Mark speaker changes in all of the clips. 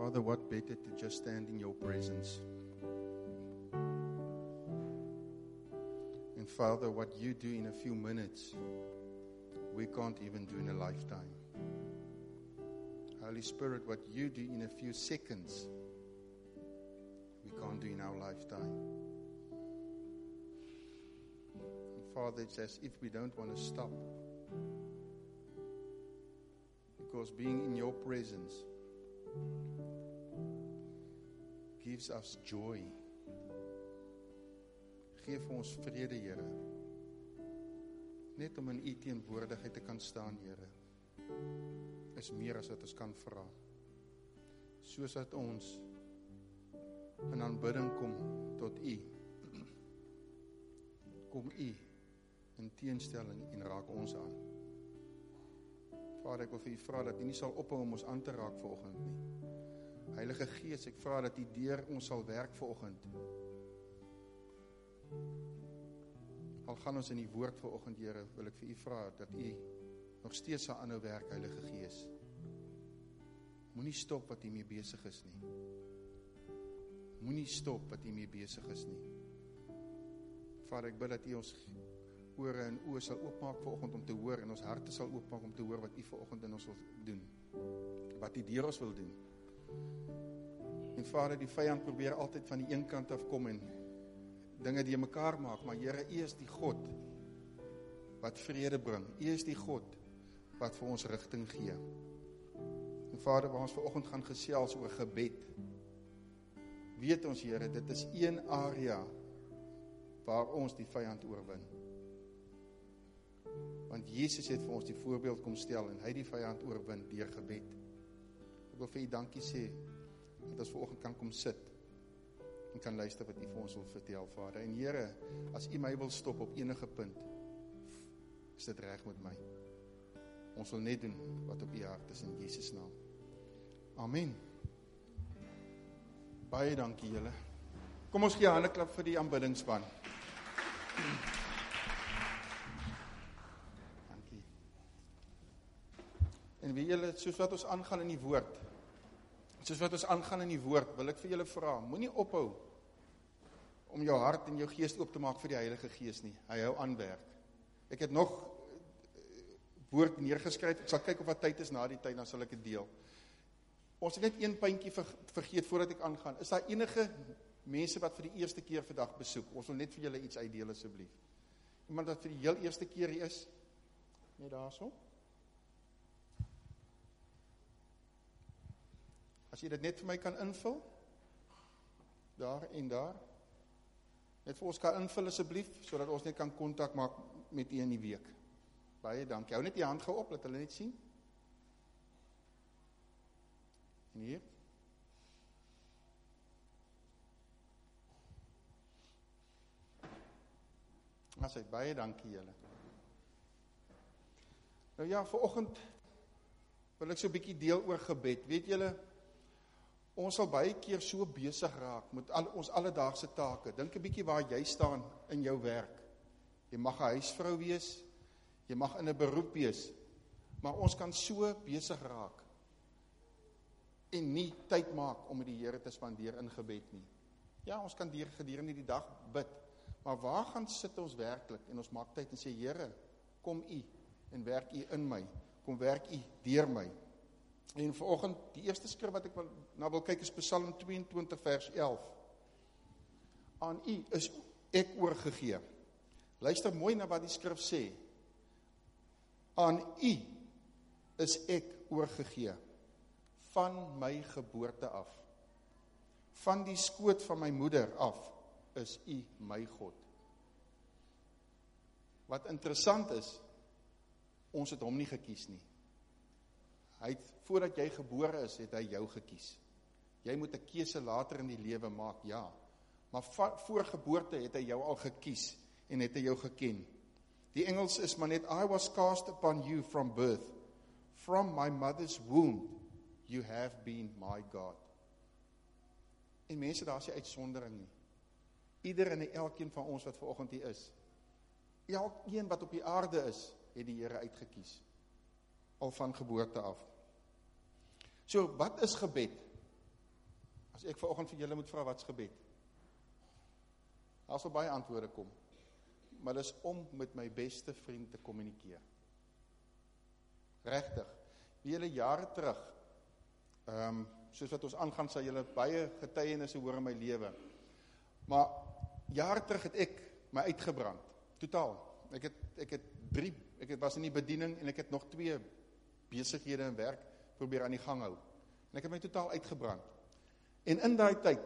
Speaker 1: Father, what better to just stand in your presence. And Father, what you do in a few minutes, we can't even do in a lifetime. Holy Spirit, what you do in a few seconds, we can't do in our lifetime. And Father, it's as if we don't want to stop. Because being in your presence gives us joy. Geef ons vrede, Here. Net om in u teenwoordigheid te kan staan, Here, is meer as wat ons kan vra. Soos dat ons in aanbidding kom tot u, kom u in teenstelling en raak ons aan. Vader, ek wil vir u vra dat u nie sal ophou om ons aan te raak vanoggend nie. Heilige Gees, ek vra dat u deur ons sal werk vanoggend. Al gaan ons in die woord vanoggend, Here, wil ek vir u vra dat u nog steeds sal aanhou werk, Heilige Gees. Moenie stop wat u mee besig is nie. Moenie stop wat u mee besig is nie. Vader, ek bid dat u ons ore en oë sal oopmaak vanoggend om te hoor en ons harte sal oopmaak om te hoor wat u vanoggend in ons wil doen. Wat u deur ons wil doen. En Vader, die vyand probeer altyd van die een kant af kom en dinge die mekaar maak, maar Here, u is die God wat vrede bring. U is die God wat vir ons rigting gee. En Vader, waar ons vanoggend gaan gesels oor gebed, weet ons, Here, dit is een area waar ons die vyand oorwin. Want Jesus het vir ons die voorbeeld kom stel en hy die vyand oorwin deur gebed. Ek wil vir u dankie sê dat ons vanoggend kan kom sit en kan luister wat u vir ons wil vertel, Vader. En Here, as u my wil stop op enige punt, is dit reg met my. Ons wil net doen wat op u hart is in Jesus naam. Amen. Baie dankie julle. Kom ons gee 'n handeklap vir die aanbiddingspan. Dankie. En wie julle, soos wat ons aangaan in die woord, wil ek vir julle vra, moenie ophou om jou hart en jou gees oop te maak vir die Heilige Gees nie. Hy hou aan werk. Ek het nog woord neergeskryf, ek sal kyk of wat tyd is na die tyd, dan sal ek dit deel. Ons het net een puntjie vergeet voordat ek aangaan. Is daar enige mense wat vir die eerste keer vandag besoek? Ons wil net vir julle iets uitdeel asseblief. Iemand wat vir die heel eerste keer hier is? Net daarso. As jy dit net vir my kan invul, daar en daar, net vir ons kan invul asseblief, sodat ons net kan kontak maak met u in die week. Baie dankie. Hou net die hand gou op, laat hulle net sien. En hier. Asai, baie dankie julle. Nou ja, vanoggend wil ek so 'n bietjie deel oor gebed. Weet julle, ons sal baie keer so besig raak met ons alledaagse take. Dink 'n bietjie waar jy staan in jou werk. Jy mag 'n huisvrou wees, jy mag in 'n beroep wees, maar ons kan so besig raak en nie tyd maak om met die Here te spandeer in gebed nie. Ja, ons kan gedurende die dag bid, maar waar gaan sit ons werklik en ons maak tyd en sê, Here, kom u en werk u in my, kom werk u deur my. En vanoggend, die eerste skrif wat ek wil kyk is Psalm 22 vers 11. Aan u is ek oorgegee. Luister mooi na wat die skrif sê. Aan u is ek oorgegee. Van my geboorte af. Van die skoot van my moeder af is u my God. Wat interessant is, ons het hom nie gekies nie. Hy het, voordat jy gebore is, het hy jou gekies. Jy moet 'n keuse later in die lewe maak, ja. Maar voor geboorte het hy jou al gekies en het hy jou geken. Die Engels is maar net, I was cast upon you from birth. From my mother's womb, you have been my God. En mense, daar is die uitsondering nie. Ieder en elkeen van ons wat vanoggend hier is, elkeen wat op die aarde is, het die Here uitgekies. Al van geboorte af. So, wat is gebed? As ek vanoggend vir julle moet vra wat's gebed. Daar sal baie antwoorde kom. Maar dis om met my beste vriend te kommunikeer. Regtig. Die hele jare terug, soos wat ons aangaan, sal julle baie getuienisse hoor in my lewe. Maar jare terug het ek my uitgebrand. Totaal. Ek was in die bediening en ek het nog 2 besighede en werk probeer aan die gang hou. En ek het my totaal uitgebrand. En in daai tyd,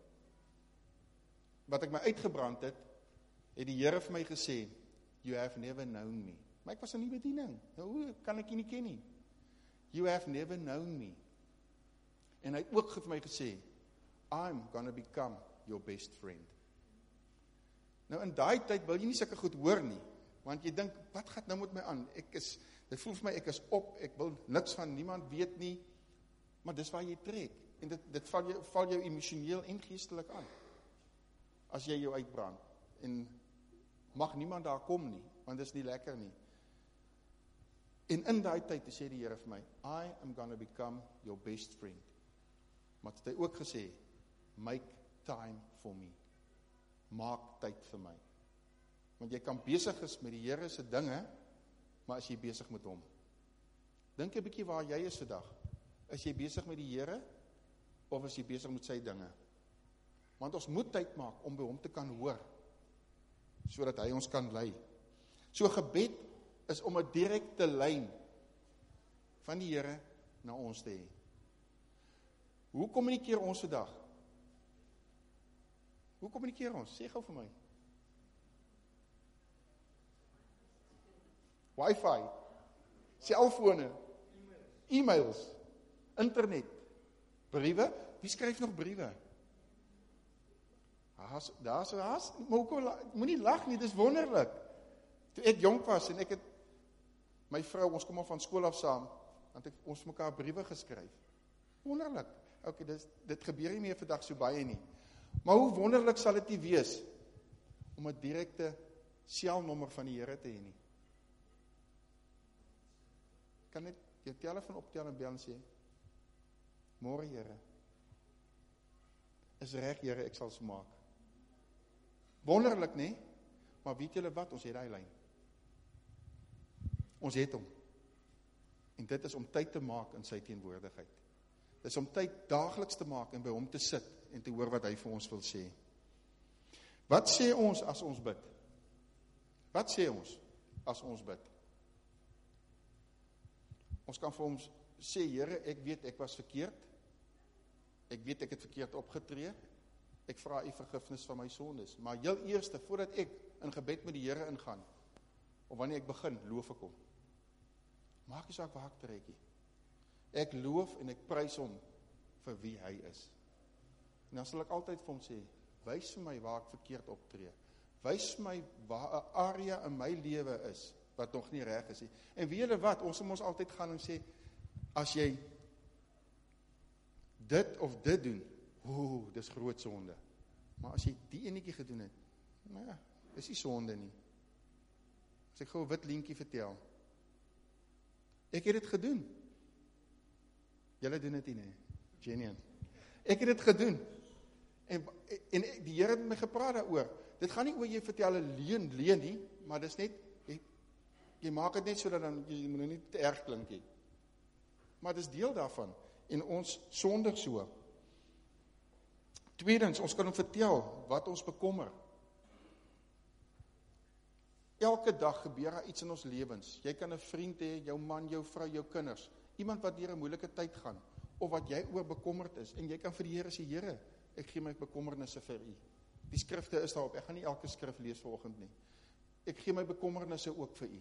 Speaker 1: wat ek my uitgebrand het die Here vir my gesê, you have never known me. Maar ek was in die bediening. Nou, hoe kan ek jy nie ken nie? You have never known me. En hy het ook vir my gesê, I'm gonna become your best friend. Nou in daai tyd wil jy nie sulke goed hoor nie, want jy dink, wat gaan nou met my aan? Dit voel vir my, ek is op, ek wil niks van niemand weet nie, maar dis waar jy trek, en dit val jou emosioneel en geestelik aan, as jy jou uitbrand, en mag niemand daar kom nie, want dit is nie lekker nie. En in daai tyd sê die Here vir my, I am gonna become your best friend. Maar het hy ook gesê, make time for me. Maak tyd vir my. Want jy kan besig is met die Here se dinge, maar is jy besig met hom? Dink 'n bietjie waar jy is vandag. Is jy besig met die Here, of is jy besig met sy dinge? Want ons moet tyd maak om by hom te kan hoor, sodat hy ons kan lei. So gebed is om 'n direkte lyn van die Here na ons te hê. Hoe kommunikeer ons vandag? Hoe kommunikeer ons? Sê gou vir my. Wi-Fi, selfone, e-mails, internet, briewe. Wie skryf nog briewe? Daar's, moenie lag nie, dis wonderlik. Toe ek jonk was en ek het my vrou, ons kom al van skool af saam, want ons mekaar briewe geskryf. Wonderlik. Okay, dit gebeur nie meer vandag so baie nie. Maar hoe wonderlik sal dit nie wees om 'n direkte selnommer van die Here te hê nie. Kan net jou telefoon optel en bel en sê, môre Here, is reg Here, ek sal se maak. Wonderlik, nie? Maar weet julle wat, ons het daai lyn. Ons het hom. En dit is om tyd te maak in sy teenwoordigheid. Dit is om tyd daagliks te maak en by hom te sit en te hoor wat hy vir ons wil sê. Wat sê ons as ons bid? Wat sê ons as ons bid? Ons kan vir hom sê, Here, ek weet ek was verkeerd. Ek weet ek het verkeerd opgetree. Ek vra u vergifnis van my sondes. Maar heel eerste, voordat ek in gebed met die Here ingaan, of wanneer ek begin, loof ek hom. Maak nie saak waar ek trekkie. Ek loof en ek prys hom vir wie hy is. En dan sal ek altyd vir hom sê, wys vir my waar ek verkeerd optree. Wys vir my waar 'n area in my lewe is, wat nog nie reg is nie. En weet julle wat, ons moet ons altyd gaan en sê, as jy dit of dit doen, dis groot sonde. Maar as jy die enetjie gedoen het, nou ja, is nie sonde nie. As ek gou 'n wit lintjie vertel, ek het dit gedoen. Julle doen dit nie, Genian. Ek het dit gedoen. En die Here het met my gepraat daaroor. Dit gaan nie oor jy vertel 'n leuen nie, maar dis net, jy maak dit net sodat dan, jy moet nie te erg klink nie. Maar dis deel daarvan. En ons sondig so. Tweedens, ons kan hom vertel wat ons bekommer. Elke dag gebeur daar iets in ons lewens. Jy kan 'n vriend hê, jou man, jou vrou, jou kinders. Iemand wat deur 'n moeilike tyd gaan, of wat jy oor bekommerd is, en jy kan vir die Here sê, Here, ek gee my bekommernisse vir u. Die skrifte is daarop, ek gaan nie elke skrif lees vanoggend nie. Ek gee my bekommernisse ook vir u.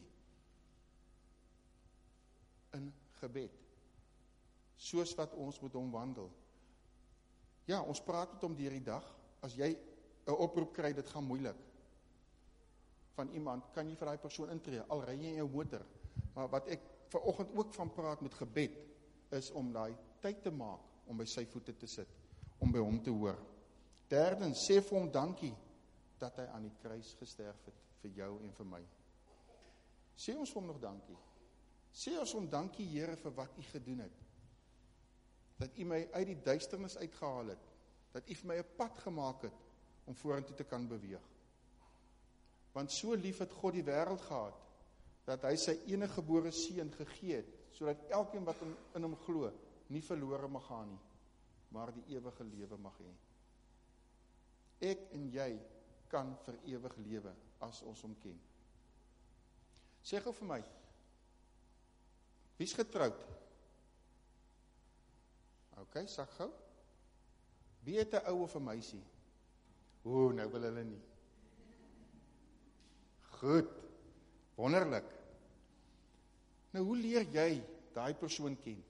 Speaker 1: In gebed. Soos wat ons met hom wandel. Ja, ons praat met hom deur die dag. As jy 'n oproep kry, dit gaan moeilik. Van iemand, kan jy vir daai persoon intree, al ry jy in jou motor. Maar wat ek vanoggend ook van praat met gebed, is om daai tyd te maak, om by sy voete te sit, om by hom te hoor. Derdens, sê vir hom dankie, dat hy aan die kruis gesterf het, vir jou en vir my. Sê ons vir hom nog dankie. Sê ons hom dankie, Here, vir wat u gedoen het. Dat u my uit die duisternis uitgehaal het, dat U vir my 'n pad gemaak het, om vorentoe te kan beweeg. Want so lief het God die wêreld gehad, dat hy sy enige gebore seun gegee het, sodat elkeen wat in hom glo, nie verlore mag gaan nie, maar die ewige lewe mag hê. Ek en jy kan vir ewig lewe, as ons hom ken. Sê gou vir my, wie's getroud? Ok, sag gou. Wie het 'n ou of 'n meisie? Nou wil hulle nie. Goed, wonderlik. Nou, hoe leer jy daai persoon ken?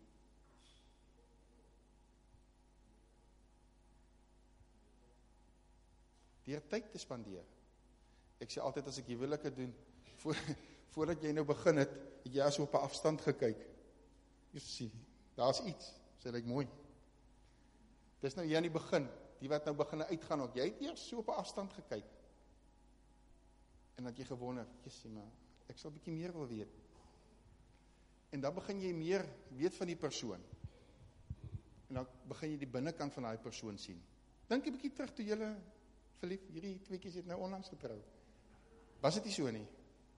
Speaker 1: Deur tyd te spandeer. Ek sê altyd as ek huwelike doen, voordat jy nou begin het jy as op 'n afstand gekyk. Jy sien, daar's iets, sê lyk mooi. Dis nou hier aan die begin, die wat nou begin uitgaan ook, jy het eers so op 'n afstand gekyk. En dat jy gewonder, jy maar, ek sal bietjie meer wil weet. En dan begin jy meer weet van die persoon. En dan begin jy die binnekant van daai persoon sien. Dink 'n bietjie terug toe julle verlief, hierdie tweeetjies het nou onlangs getrou. Was dit nie so nie?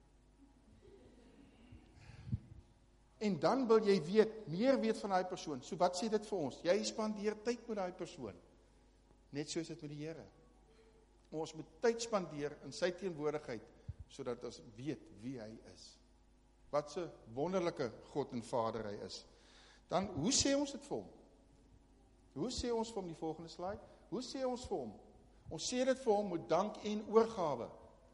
Speaker 1: En dan wil jy weet, meer weet van daai persoon. So wat sê dit vir ons? Jy spandeer tyd met daai persoon. Net soos dit met die Here. Ons moet tyd spandeer in sy teenwoordigheid, sodat ons weet wie hy is. Wat 'n wonderlike God en Vader hy is. Dan, hoe sê ons dit vir hom? Hoe sê ons vir hom, die volgende slide? Hoe sê ons vir hom? Ons sê dit vir hom met dank en oorgawe.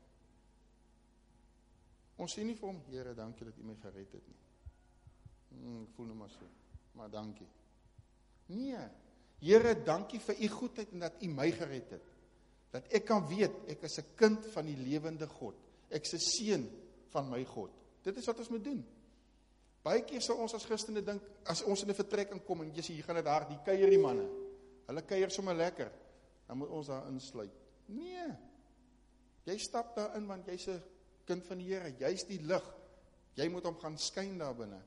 Speaker 1: Ons sê nie vir hom, Here, dankie dat U my gered het nie. Ek voel nou maar so, maar dankie. Nee, Here, dankie vir U goedheid en dat U my gered het. Dat ek kan weet, ek is 'n kind van die lewende God. Ek is 'n seun van my God. Dit is wat ons moet doen. Baie keer sal ons as Christene dink, as ons in 'n vertrek inkom en jy sê, hier gaan dit daar, die kuier die manne. Hulle kuier sommer lekker. Dan moet ons daar insluit. Nee, jy stap daar in, want jy's 'n kind van die Here. Jy's die lig. Jy moet hom gaan skyn daar binne.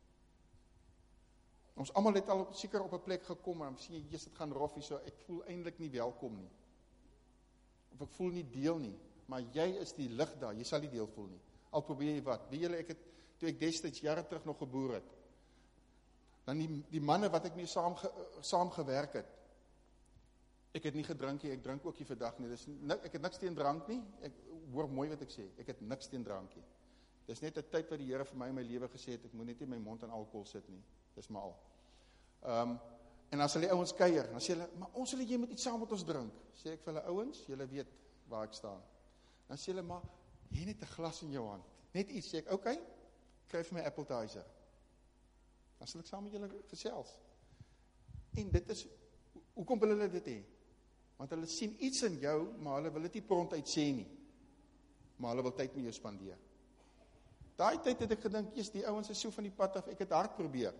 Speaker 1: Ons almal het al seker op 'n plek gekom en dan sien jy, dit gaan rof hier so, ek voel eintlik nie welkom nie. Of ek voel nie deel nie, maar jy is die lig daar, jy sal nie deel voel nie. Al probeer jy wat. Weet julle, toe ek destyds jare terug nog geboor het, dan die manne wat ek mee saam gewerk het, ek het nie gedrink nie, ek drink ook nie vandag nie. Ek het niks teen drank nie, ek hoor mooi wat ek sê, ek het niks teen drank nie. Dis net 'n tyd wat die Here vir my in my lewe gesê het, ek moet net nie my mond aan alkohol sit nie. Dis maar al. En as hulle ouens kuier, dan sê hulle, maar ons wil jy moet iets saam met ons drink. Sê ek vir hulle, ouens, julle weet waar ek staan. Dan sê hulle, maar jy net 'n glas in jou hand. Net iets, sê ek, okay, kry vir my appetizer. Dan sal ek saam met julle gesels. En dit is, hoekom wil hulle dit hê? Want hulle sien iets in jou, maar hulle wil dit nie prompt uit sê nie. Maar hulle wil tyd met jou spandeer. Daai tyd het ek gedink, Jesus, die ouens is so van die pad af, ek het hard probeer.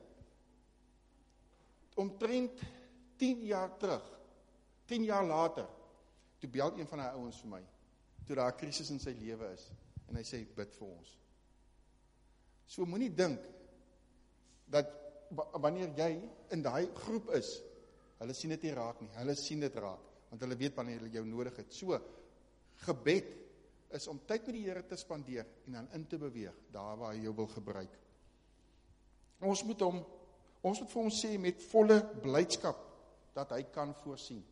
Speaker 1: Omtrent 10 jaar terug, 10 jaar later, toe bel een van die ouens vir my, toe daar 'n krisis in sy lewe is, en hy sê, bid vir ons. So moenie dink, dat wanneer jy in daai groep is, hulle sien dit nie raak nie, hulle sien dit raak, want hulle weet wanneer hulle jou nodig het. So, gebed is om tyd met die Here te spandeer, en dan in te beweeg, daar waar hy jou wil gebruik. Ons moet vir ons sê met volle blydskap, dat hy kan voorsien.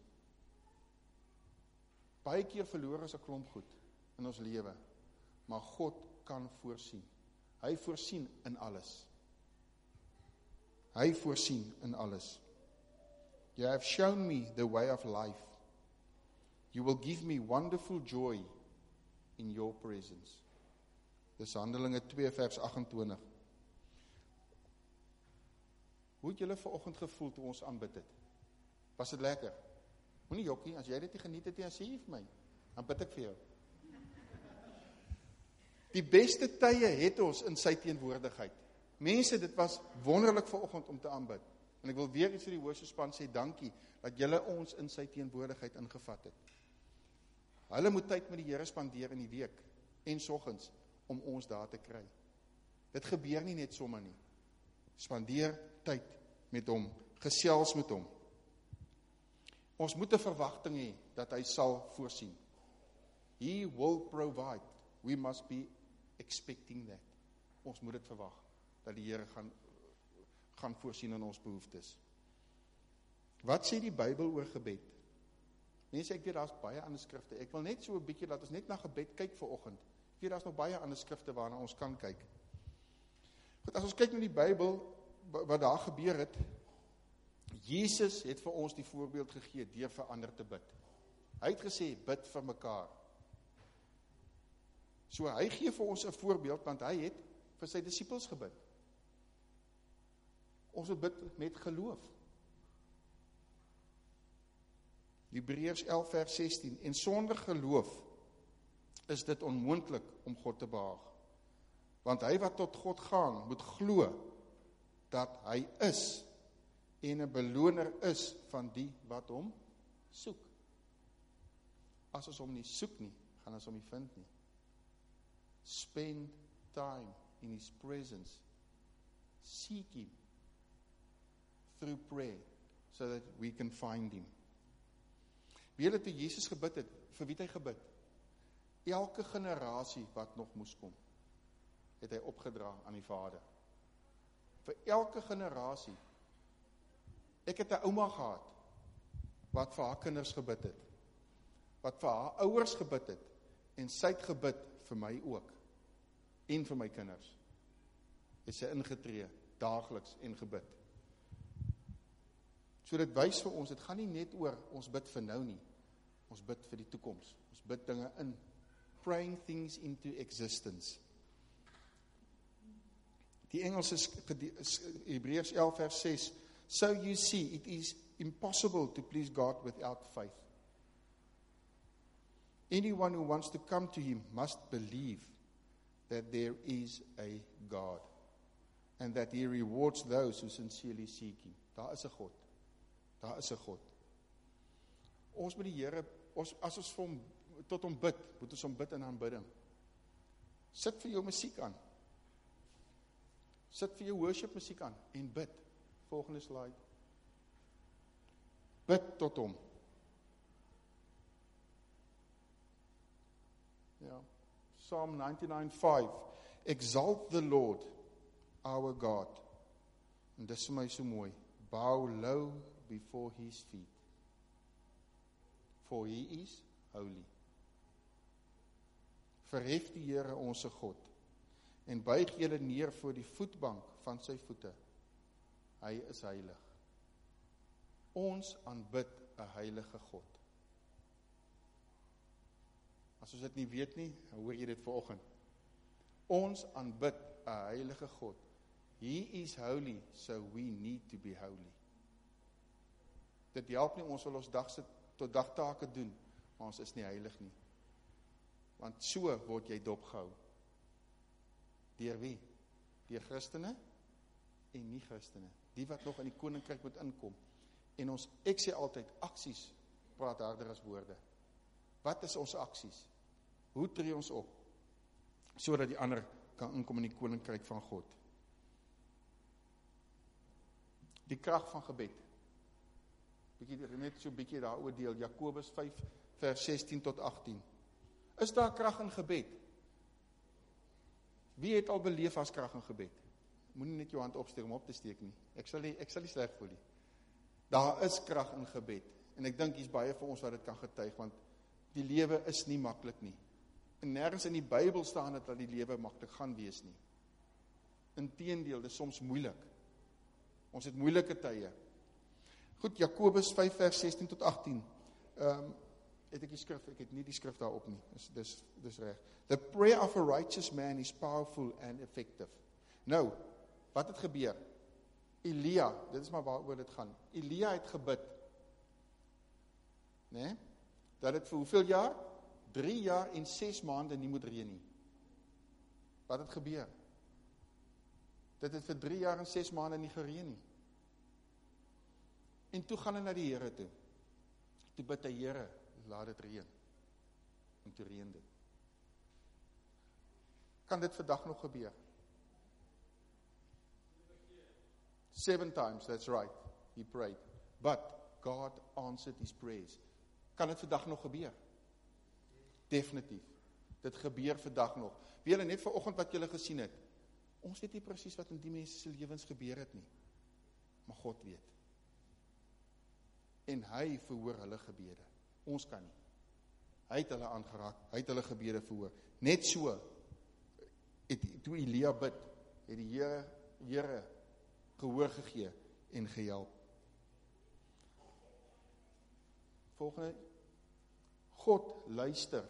Speaker 1: Baie keer verloor ons 'n klomp goed in ons lewe, maar God kan voorsien. Hy voorsien in alles. Hy voorsien in alles. You have shown me the way of life. You will give me wonderful joy in your presence. Dis Handelinge 2 vers 28. Hoe het julle vanoggend gevoel toe ons aanbid het? Was dit lekker? Moenie jokkie, as jy dit nie geniet het nie, sê jy vir my, dan bid ek vir jou. Die beste tye het ons in sy teenwoordigheid. Mense, dit was wonderlik vanoggend om te aanbid. En ek wil weer iets vir die worshipspan sê, dankie, dat julle ons in sy teenwoordigheid ingevat het. Hulle moet tyd met die Here spandeer in die week, en soggens, om ons daar te kry. Dit gebeur nie net sommer nie. Spandeer tyd met hom, gesels met hom. Ons moet 'n verwagting hê dat hy sal voorsien. He will provide. We must be expecting that. Ons moet dit verwag, dat die Here gaan voorsien in ons behoeftes. Wat sê die Bybel oor gebed? Mense, ek weet daar's baie ander skrifte. Ek wil net so 'n bietjie laat ons net na gebed kyk vanoggend. Ek weet daar's nog baie ander skrifte waarna ons kan kyk. Goed, as ons kyk na die Bybel, wat daar gebeur het, Jesus het vir ons die voorbeeld gegee deur vir ander te bid. Hy het gesê, bid vir mekaar. So hy gee vir ons 'n voorbeeld, want hy het vir sy disippels gebid. Ons moet bid met geloof. Hebreërs 11 vers 16, en sonder geloof is dit onmoontlik om God te behaag. Want hy wat tot God gaan, moet glo dat hy is en 'n beloner is van die wat hom soek. As ons hom nie soek nie, gaan ons hom nie vind nie. Spend time in his presence. Seek him through prayer so that we can find him. Weet jy toe Jesus gebid het, vir wie het hy gebid? Elke generasie wat nog moes kom, het hy opgedra aan die Vader. Vir elke generasie. Ek het 'n ouma gehad wat vir haar kinders gebid het, wat vir haar ouers gebid het, en sy het gebid vir my ook, en vir my kinders. Het sy ingetree, daagliks en gebid. So dit wys vir ons, dit gaan nie net oor ons bid vir nou nie, ons bid vir die toekoms, ons bid dinge in, praying things into existence. Die Engels is Hebreërs 11 vers 6, so you see, it is impossible to please God without faith. Anyone who wants to come to him must believe that there is a God and that he rewards those who sincerely seek him. Daar is 'n God. Daar is 'n God. Ons moet die Here, as ons vir hom, tot hom bid, moet ons hom bid in aanbidding. Sit vir jou musiek aan. Sit vir jou worship musiek aan en bid. Volgende slide. Bid tot hom. Ja. Psalm 99:5. Exalt the Lord, our God. En dis vir my so mooi. Bow low before his feet. For he is holy. Verhef die Here onse God en buig julle neer voor die voetbank van sy voete. Hy is heilig. Ons aanbid 'n heilige God. As ons dit nie weet nie, hoor jy dit vanoggend. Ons aanbid 'n heilige God. He is holy, so we need to be holy. Dit help nie, ons wil ons tot dagtake doen, maar ons is nie heilig nie. Want so word jy dopgehou. Deur wie? Deur Christene en nie Christene. Die wat nog in die koninkryk moet inkom. En ek sê altyd, aksies praat harder as woorde. Wat is ons aksies? Hoe tree ons op? Sodat die ander kan inkom in die koninkryk van God. Die krag van gebed. Net so 'n bietjie daaroor deel. Jakobus 5 vers 16 tot 18. Is daar krag in gebed? Wie het al beleef as krag in gebed? Moenie net jou hand opsteek om op te steek nie. Ek sal nie sleg voel nie. Daar is krag in gebed. En ek dink hier's baie vir ons wat dit kan getuig, want die lewe is nie maklik nie. En nêrens in die Bybel staan dit dat die lewe maklik gaan wees nie. Inteendeel, dit is soms moeilik. Ons het moeilike tye. Goed, Jakobus 5 vers 16 tot 18. Het ek die skrif, ek het nie die skrif daarop nie. Dis reg. The prayer of a righteous man is powerful and effective. Nou, wat het gebeur? Elia, dit is maar waaroor dit gaan. Elia het gebid. Nee? Dat het vir hoeveel jaar? 3 jaar en 6 maande nie moet reën nie. Wat het gebeur? Dit het vir 3 jaar en 6 maande nie gereën nie. En toe gaan hy na die Here toe. Toe bid hy, Here, laat dit reën. En toe reën dit. Kan dit vandag nog gebeur? 7 times, that's right, he prayed. But God answered his prayers. Kan dit vandag nog gebeur? Definitief. Dit gebeur vandag nog. Wie julle net vanoggend wat julle gesien het, ons weet nie presies wat in die mense se lewens gebeur het nie. Maar God weet. En hy verhoor hulle gebede. Ons kan nie. Hy het hulle aangeraak, hy het hulle gebede verhoor. Net so, toe Elia bid, het die Here gehoor gegee en gehelp. Volgende, God luister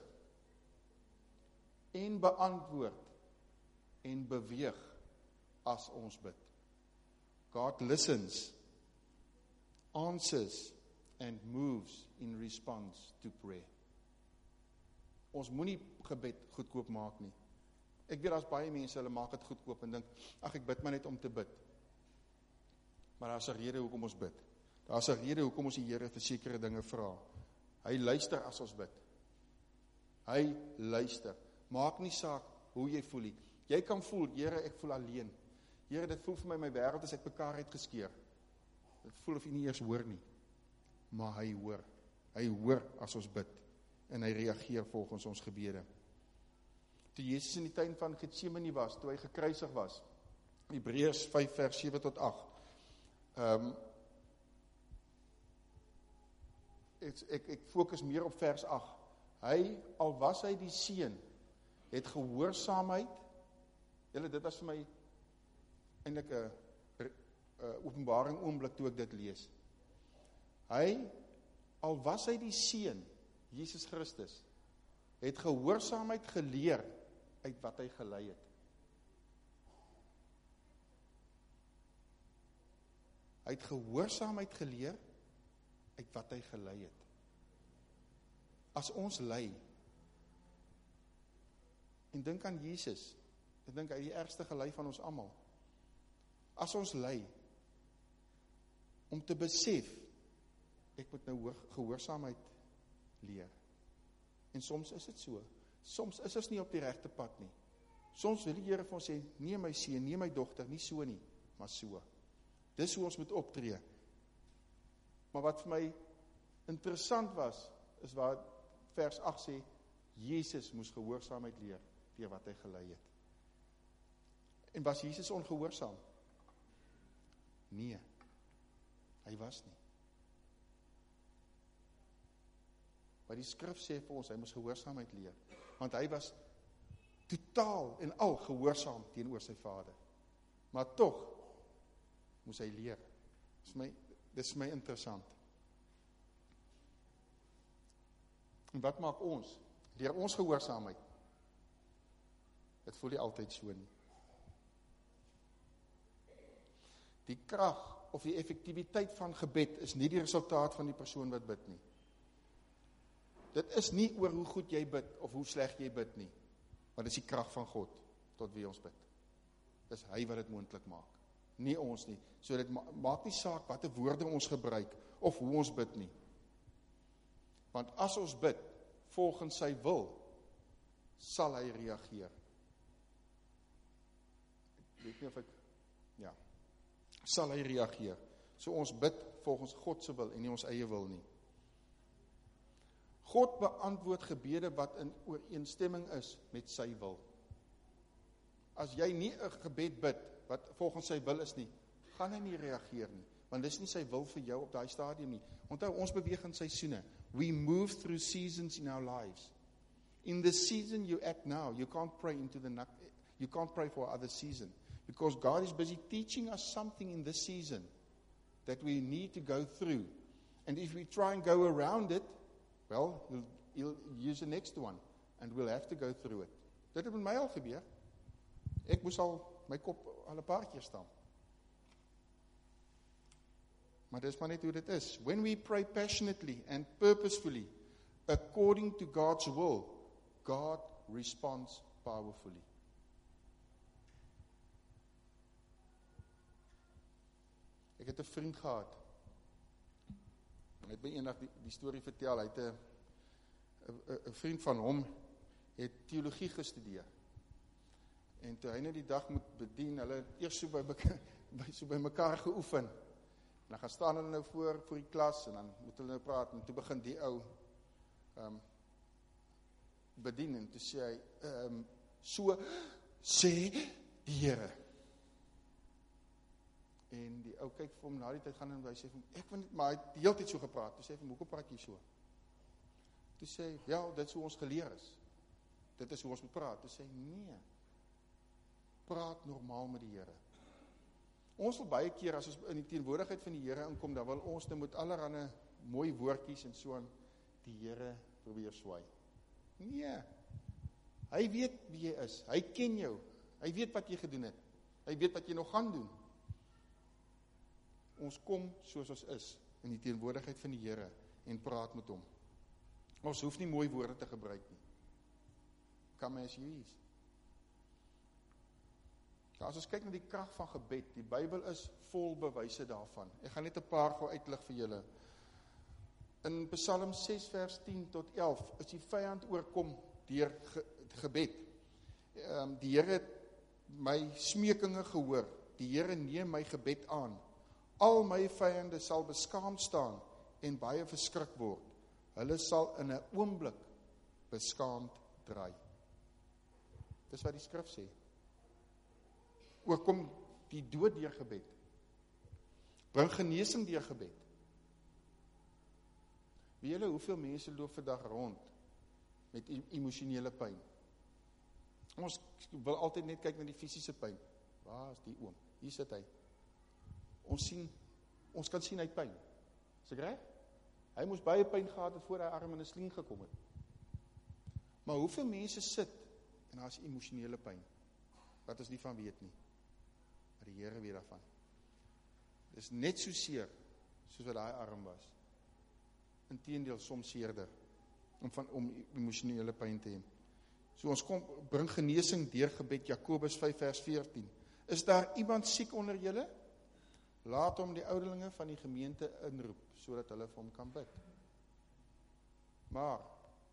Speaker 1: en beantwoord en beweeg as ons bid. God listens, answers and moves in response to prayer. Ons moenie gebed goedkoop maak nie. Ek weet daar's baie mense, hulle maak dit goedkoop en dink, ag ek bid maar net om te bid. Maar daar's 'n rede hoekom ons bid. Daar's 'n rede hoekom ons die Here vir sekere dinge vra. Hy luister as ons bid. Hy luister. Maak nie saak hoe jy voel nie. Jy kan voel, Here, ek voel alleen. Here, dit voel vir my wêreld is uitmekaar uitgeskeur. Dit voel of jy nie eers hoor nie. Maar hy hoor. Hy hoor as ons bid. En hy reageer volgens ons gebede. Toe Jesus in die tuin van Getsemane was, toe hy gekruisig was, Hebreërs 5 vers 7 tot 8, ek fokus meer op vers 8. Hy, al was hy die seun, het gehoorsaamheid, dit was vir my eintlik 'n openbaring oomblik toe ek dit lees. Hy, al was hy die seun, Jesus Christus, het gehoorsaamheid geleer uit wat hy gelei het. Hy het gehoorsaamheid geleer uit wat hy gelei het. As ons lei, en dink aan Jesus, ek dink hy die ergste gelei van ons almal. As ons lei, om te besef, ek moet nou gehoorsaamheid leer. En soms is dit so. Soms is ons nie op die regte pad nie. Soms wil die Here vir ons sê, nee my seun, nee my dogter, nie so nie, maar so. Dis hoe ons moet optree. Maar wat vir my interessant was, is waar vers 8 sê, Jesus moes gehoorsaamheid leer, deur wat hy gelei het. En was Jesus ongehoorsaam? Nee, hy was nie. Maar die skrif sê vir ons, hy moes gehoorsaamheid leer, want hy was totaal en al gehoorsaam teenoor sy Vader. Maar tog moes hy leer. Dit is my interessant. En wat maak ons? Leer ons gehoorsaamheid? Dit voel nie altyd so nie. Die krag of die effektiwiteit van gebed is nie die resultaat van die persoon wat bid nie. Dit is nie oor hoe goed jy bid of hoe sleg jy bid nie, maar dit is die krag van God tot wie ons bid. Dis hy wat dit moontlik maak, nie ons nie. So dit maak nie saak watter woorde ons gebruik of hoe ons bid nie. Want as ons bid volgens sy wil, sal hy reageer. Ek weet nie of sal hy reageer. So ons bid volgens God se wil en nie ons eie wil nie. God beantwoord gebede wat in ooreenstemming is met sy wil. As jy nie 'n gebed bid wat volgens sy wil is nie, gaan hy nie reageer nie, want dis nie sy wil vir jou op daai stadium nie. Onthou, ons beweeg in seisoene. We move through seasons in our lives. In the season you're at now, you can't pray for other season, because God is busy teaching us something in this season that we need to go through. And if we try and go around it, well, he'll use the next one, and we'll have to go through it. Dit het met my al gebeur. Ek moes al my kop al 'n paar keer stamp. Maar dis maar net hoe dit is. When we pray passionately and purposefully, according to God's will, God responds powerfully. Ek het 'n vriend gehad. Hy het my eendag die storie vertel. Hy het 'n vriend van hom het teologie gestudeer. En toe hy net die dag moet bedien, hulle het eers so by mekaar geoefen. dan gaan staan hulle nou voor die klas, en dan moet hulle nou praat, en toe begin die ou bedien, en toe sê hy, so sê die Here. En die ou kyk vir hom, na die tyd gaan en hy sê vir hom, ek wil nie, maar hy het die hele tyd so gepraat, toe sê hy vir hom, hoekom praat jy so? Toe sê hy, ja, dit is hoe ons geleer is. Dit is hoe ons moet praat. Toe sê hy, nee, praat normaal met die Here. Ons wil baie keer, as ons in die teenwoordigheid van die Here inkom, dan wil ons nou met allerhande mooi woordjies en so aan die Here probeer swaai. Nee, hy weet wie jy is, hy ken jou, hy weet wat jy gedoen het, hy weet wat jy nog gaan doen. Ons kom soos ons is, in die teenwoordigheid van die Here, en praat met hom. Ons hoef nie mooi woorde te gebruik nie. Come as you is. Nou, as ons kyk na die krag van gebed, die Bybel is vol bewyse daarvan. Ek gaan net 'n paar gou uitlig vir julle. In Psalm 6 vers 10 tot 11 is die vyand oorkom deur gebed. Die Here het my smekinge gehoor. Die Here neem my gebed aan. Al my vyande sal beskaamd staan en baie verskrik word. Hulle sal in 'n oomblik beskaamd draai. Dis wat die skrif sê. Oorkom die dood deur gebed. Bring genesing deur gebed. Weet julle hoeveel mense loop vandag rond met emosionele pyn? Ons wil altyd net kyk na die fisiese pyn. Waar is die oom? Hier sit hy. Ons kan sien hy het pyn. Is ek reg? Hy moes baie pyn gehad het voor hy arm in 'n sling gekom het. Maar hoeveel mense sit en daar is emosionele pyn? Wat ons nie van weet nie. Maar die Here weet daarvan. Dis net so seer soos wat daai arm was. Inteendeel soms seerder om emosionele pyn te hê. So ons bring genesing deur gebed, Jakobus 5 vers 14. Is daar iemand siek onder julle? Laat hom die ouderlinge van die gemeente inroep, sodat hulle vir hom kan bid. Maar,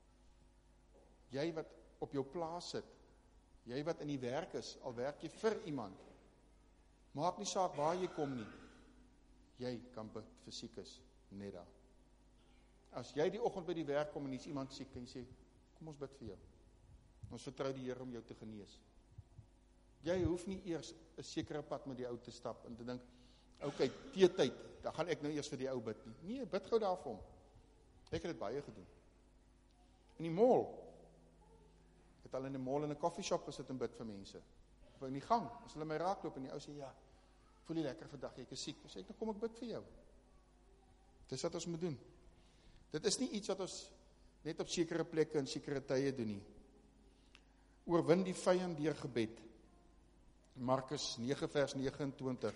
Speaker 1: jy wat op jou plaas sit, jy wat in die werk is, al werk jy vir iemand, maak nie saak waar jy kom nie, jy kan bid vir siekes, net daar. As jy die oggend by die werk kom en is iemand siek, kan jy sê, kom ons bid vir jou. Ons vertrou die Here om jou te genees. Jy hoef nie eers 'n sekere pad met die ou te stap en te dink, okay, teetyd, dan gaan ek nou eers vir die ou bid nie. Nee, bid gou daar vir hom. Ek het dit baie gedoen. In die mall, ek het al in die mall in 'n koffieshop gesit en bid vir mense. Of in die gang, as hulle my raakloop en die ou sê, ja, voel jy lekker vandag, ek is siek. Dan sê ek, nou kom ek bid vir jou. Dis wat ons moet doen. Dit is nie iets wat ons net op sekere plekke en sekere tye doen nie. Oorwin die vyand deur gebed. Markus 9 vers 29.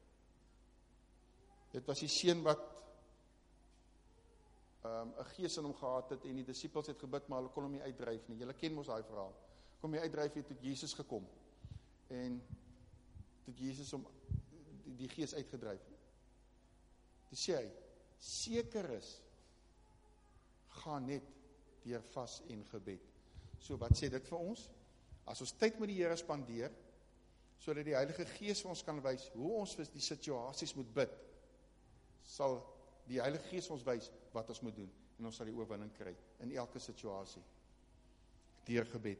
Speaker 1: Dit was die seun wat 'n gees in hom gehad het en die disippels het gebid, maar hulle kon hom nie uitdryf nie. Julle ken mos daai verhaal. Kom jy uitdryf het tot Jesus gekom. En tot Jesus om die gees uitgedryf. Toe sê hy, seker is, gaan net deur vas en gebed. So wat sê dit vir ons? As ons tyd met die Here spandeer, sodat die Heilige Gees vir ons kan wys hoe ons vir die situasies moet bid, sal die Heilige Gees ons wys wat ons moet doen en ons sal die oorwinning kry in elke situasie deur gebed.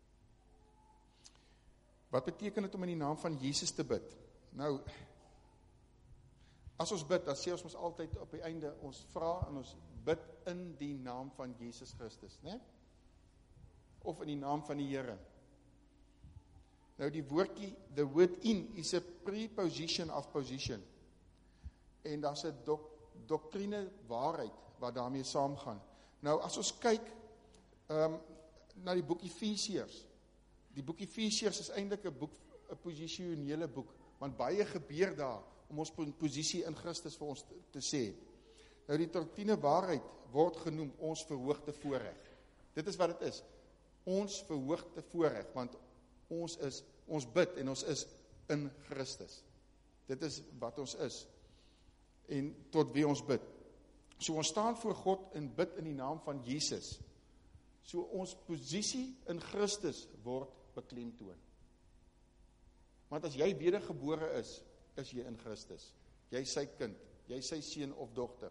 Speaker 1: Wat beteken dit om in die naam van Jesus te bid? Nou, as ons bid, dan sê ons altyd op die einde, ons vra en ons bid in die naam van Jesus Christus, né? Of in die naam van die Here. Nou die woordjie, the word in, is a preposition of position. En daar's 'n doktrine waarheid wat daarmee saamgaan. Nou as ons kyk na die boek Efesiërs. Die boek Efesiërs is eintlik 'n posisionele boek, want baie gebeur daar om ons posisie in Christus vir ons te sê. Nou die doktrine waarheid word genoem ons verhoogde voorreg. Dit is wat dit is. Ons verhoogde voorreg, want ons bid en ons is in Christus. Dit is wat ons is en tot wie ons bid. So ons staan voor God en bid in die naam van Jesus. So ons posisie in Christus word beklemtoon. Want as jy wedergebore is jy in Christus. Jy is sy kind. Jy is sy seun of dogter.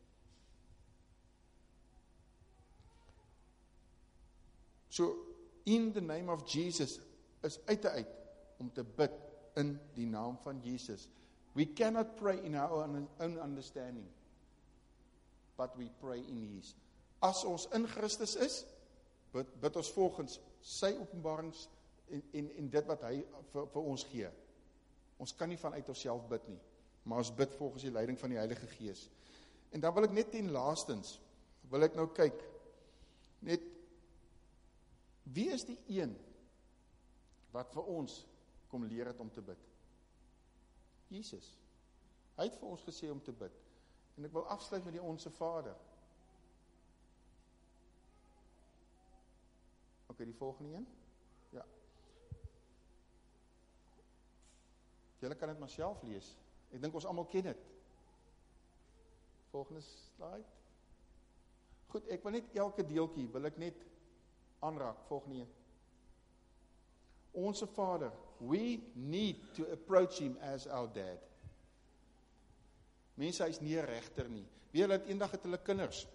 Speaker 1: So, in the name of Jesus is uit om te bid in die naam van Jesus. We cannot pray in our own understanding, but we pray in His. As ons in Christus is, bid ons volgens sy openbarings en dit wat hy vir ons gee. Ons kan nie vanuit onsself bid nie, maar ons bid volgens die leiding van die Heilige Gees. En dan wil ek net ten laastens, wil ek nou kyk, net, wie is die een wat vir ons kom leer het om te bid? Jesus. Hy het vir ons gesê om te bid. En ek wil afsluit met die Onse Vader. Ok, die volgende een? Ja. Julle kan dit maar self lees. Ek dink ons almal ken dit. Volgende slide. Goed, ek wil net elke deeltjie, wil ek net aanraak. Volgende een. Onse Vader, we need to approach Him as our dad. Mense, hy is nie 'n regter nie. Wie hulle het eendag het hulle kinders,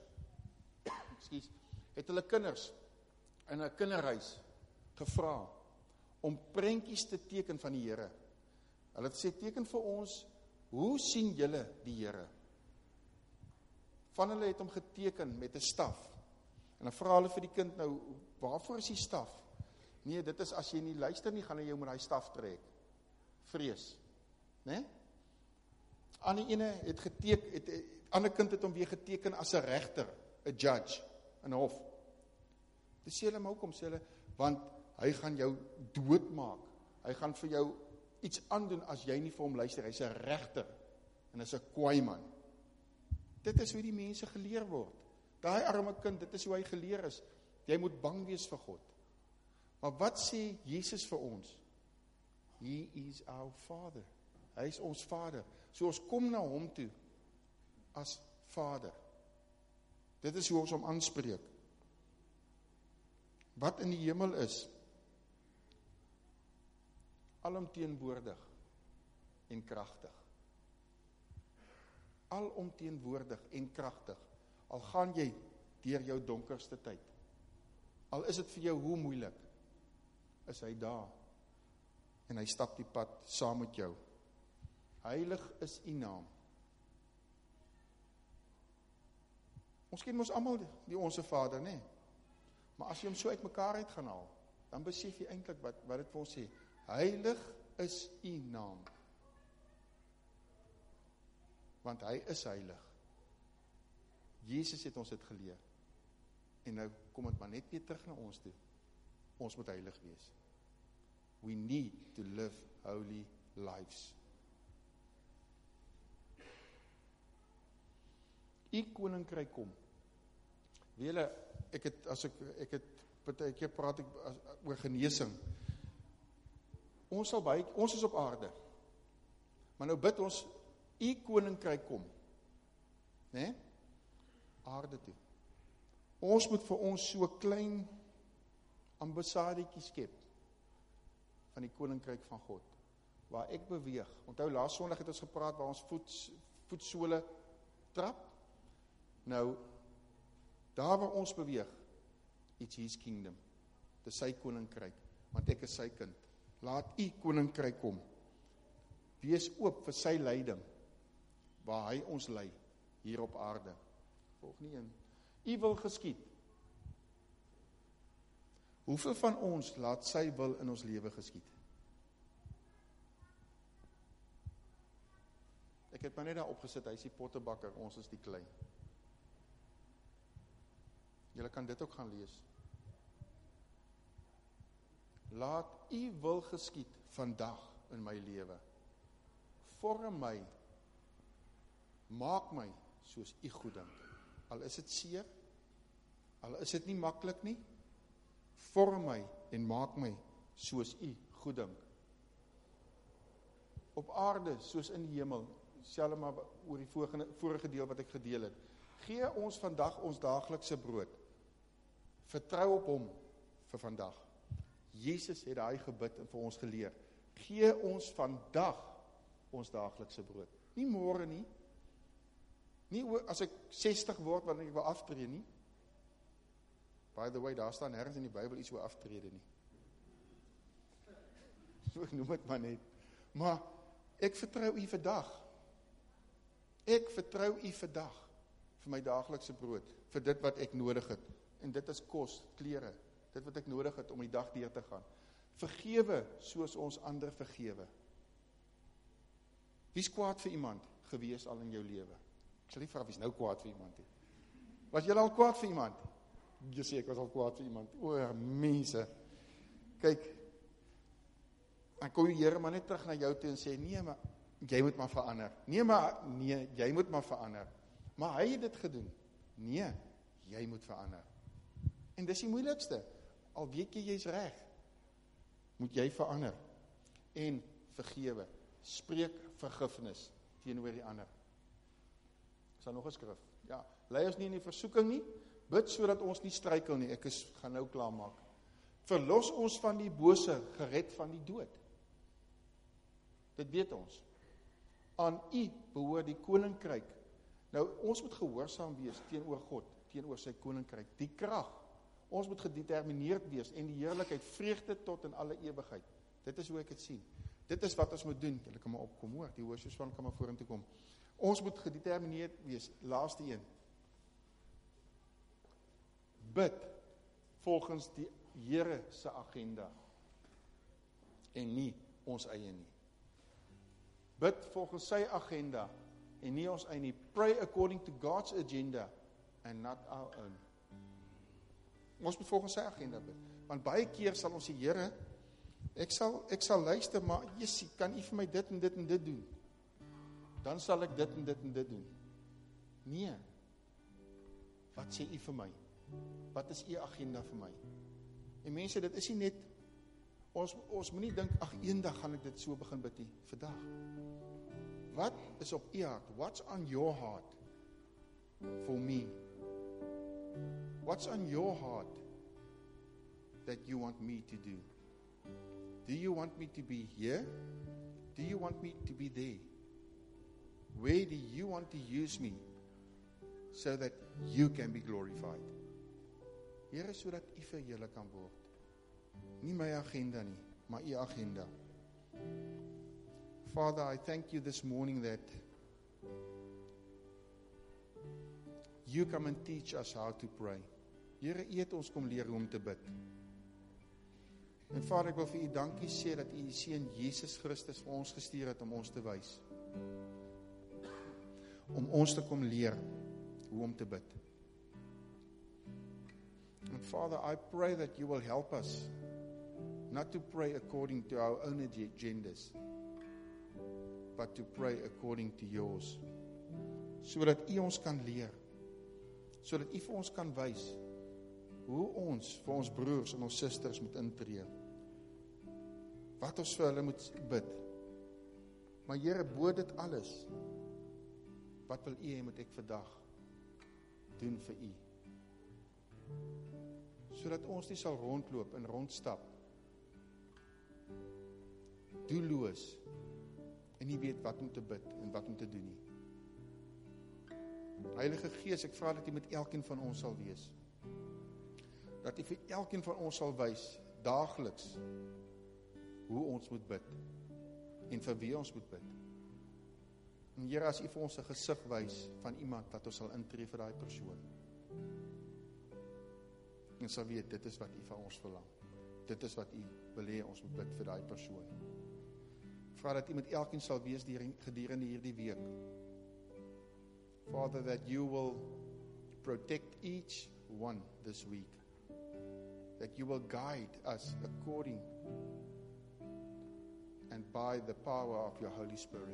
Speaker 1: het hulle kinders in 'n kinderhuis gevra om prentjies te teken van die Here. Hulle het sê, teken vir ons, hoe sien julle die Here? Van hulle het hom geteken met 'n staf. En dan vra hulle vir die kind nou, waarvoor is die staf? Nee, dit is as jy nie luister nie, gaan hy jou met daai staf trek. Vrees. Né? Ander ene het geteken, ander kind het hom weer geteken as 'n regter, 'n judge, 'n hof. Dis sê hulle, maar hoekom sê hulle? Want hy gaan jou doodmaak. Hy gaan vir jou iets aandoen as jy nie vir hom luister. Hy's 'n regter en hy's 'n kwaai man. Dit is hoe die mense geleer word. Daai arme kind, dit is hoe hy geleer is. Jy moet bang wees vir God. Maar wat sê Jesus vir ons? He is our Father. Hy is ons Vader. So ons kom na hom toe as Vader. Dit is hoe ons hom aanspreek. Wat in die hemel is, alomteenwoordig en kragtig. Alomteenwoordig en kragtig. Al gaan jy deur jou donkerste tyd. Al is dit vir jou hoe moeilik, is hy daar. En hy stap die pad saam met jou. Heilig is u naam. Ons ken mos almal die Onse Vader, né? Maar as jy hom so uitmekaar uit gaan haal, dan besef jy eintlik wat dit vir ons sê. Heilig is u naam. Want hy is heilig. Jesus het ons dit geleer. En nou kom dit maar net weer terug na ons toe. Ons moet heilig wees. We need to live holy lives. U koninkryk kom. Weet julle, ek het baie keer praat ek oor genesing. Ons is op aarde. Maar nou bid ons, u koninkryk kom. Né? Aarde toe. Ons moet vir ons so klein ambassadetjie skep van die koninkryk van God, waar ek beweeg. Onthou, laas Sondag het ons gepraat waar ons voetsole trap. Nou, daar waar ons beweeg, it's his kingdom. Dis sy koninkryk, want ek is sy kind. Laat u koninkryk kom. Wees oop vir sy leiding, waar hy ons lei, hier op aarde. Volgende een. U wil geskied. Hoeveel van ons laat sy wil in ons lewe geskied? Ek het maar net daar opgesit, hy is die pottebakker, ons is die klei. Julle kan dit ook gaan lees. Laat u wil geskied vandag in my lewe. Vorm my, maak my soos u goed dink. Al is dit seer, al is dit nie maklik nie, vorm my en maak my soos u goed dink. Op aarde soos in die hemel, selfs maar oor die vorige deel wat ek gedeel het. Gee ons vandag ons daaglikse brood. Vertrou op hom vir vandag. Jesus het daai gebid en vir ons geleer. Gee ons vandag ons daaglikse brood. Nie môre nie, Nie as ek 60 word, wanneer ek wil aftree nie. By the way, daar staan nergens in die Bybel iets oor aftrede nie. So noem het maar net. Maar ek vertrou U vandag. Ek vertrou U vandag vir my daaglikse brood, vir dit wat ek nodig het. En dit is kos, klere, dit wat ek nodig het om die dag deur te gaan. Vergewe soos ons ander vergewe. Wie's kwaad vir iemand gewees al in jou lewe? Ek sal nie vra wie's nou kwaad vir iemand nie. Was jy al kwaad vir iemand? Jy sê ek was al kwaad vir iemand. O, mense. Kyk, dan kom die Here maar net terug na jou toe en sê, nee, maar jy moet maar verander. Nee, jy moet maar verander. Maar hy het dit gedoen. Nee, jy moet verander. En dis die moeilikste. Al weet jy jy's reg, moet jy verander. En vergewe. Spreek vergifnis teenoor die ander. Is daar nog 'n skrif? Ja, lei ons nie in die versoeking nie. Bid sodat ons nie struikel nie. Gaan nou klaarmaak. Verlos ons van die bose, gered van die dood. Dit weet ons. Aan U behoort die koninkryk. Nou, ons moet gehoorsaam wees teenoor God, teenoor sy koninkryk. Die krag. Ons moet gedetermineerd wees en die heerlikheid, vreugde tot in alle ewigheid. Dit is hoe ek dit sien. Dit is wat ons moet doen. Julle kan maar opkom, hoor. Die hoorsers van kan maar vorentoe kom. Ons moet gedetermineerd wees. Laaste een. Bid volgens die Here se agenda en nie ons eie nie. Bid volgens sy agenda en nie ons eie nie. Pray according to God's agenda and not our own. Ons moet volgens sy agenda bid. Want baie keer sal ons die Here, ek sal luister, maar Jessie, kan U vir my dit en dit en dit doen? Dan sal ek dit en dit en dit doen. Nee. Wat sê U vir my? Wat is U agenda vir my? En mense, dit is nie net, ons moet nie dink, ag, eendag gaan ek dit so begin bid nie, vandag. Wat is op U hart? What's on your heart for me? What's on your heart that you want me to do? Do you want me to be here? Do you want me to be there? Where do you want to use me so that you can be glorified? Here, sodat U verheerlik kan word. Nie my agenda nie, maar U agenda. Father, I thank You this morning that You come and teach us how to pray. Here, U het ons kom leer hoe om te bid. En Vader, ek wil vir U dankie sê dat U Seun Jesus Christus vir ons gestuur het om ons te wys. Om ons te kom leer hoe om te bid. And Father, I pray that You will help us not to pray according to our own agendas, but to pray according to Yours. Sodat U ons kan leer, sodat U vir ons kan wys hoe ons vir ons broers en ons susters moet intree, wat ons vir hulle moet bid. Maar Here, bo dit alles, wat wil U hê moet ek vandag doen vir U? Sodat ons nie sal rondloop en rondstap, doelloos, en nie weet wat om te bid en wat om te doen nie. Heilige Gees, ek vra dat U met elkeen van ons sal wees. Dat U vir elkeen van ons sal wys, daagliks, hoe ons moet bid, en vir wie ons moet bid. En Here, as U vir ons 'n gesig wys van iemand, dat ons sal intree vir daai persoon. En sal weet, dit is wat U van ons verlang. Dit is wat U wil hê ons moet bid vir daai persoon. Vra dat U met elkeen sal wees gedurende hierdie week. Father, that You will protect each one this week. That You will guide us according and by the power of Your Holy Spirit.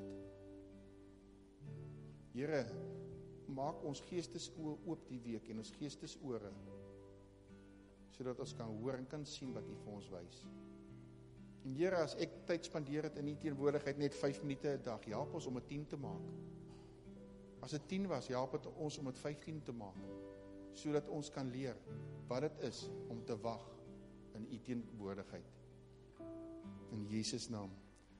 Speaker 1: Here, maak ons geestesoë oop die week en ons geestesore, sodat ons kan hoor en kan sien wat U vir ons wys. En Here, as ek tyd spandeer het in U teenwoordigheid net 5 minute 'n dag, help ons om dit 10 te maak. As dit 10 was, help dit ons om dit 15 te maak, sodat ons kan leer wat dit is om te wag in U teenwoordigheid. In Jesus naam.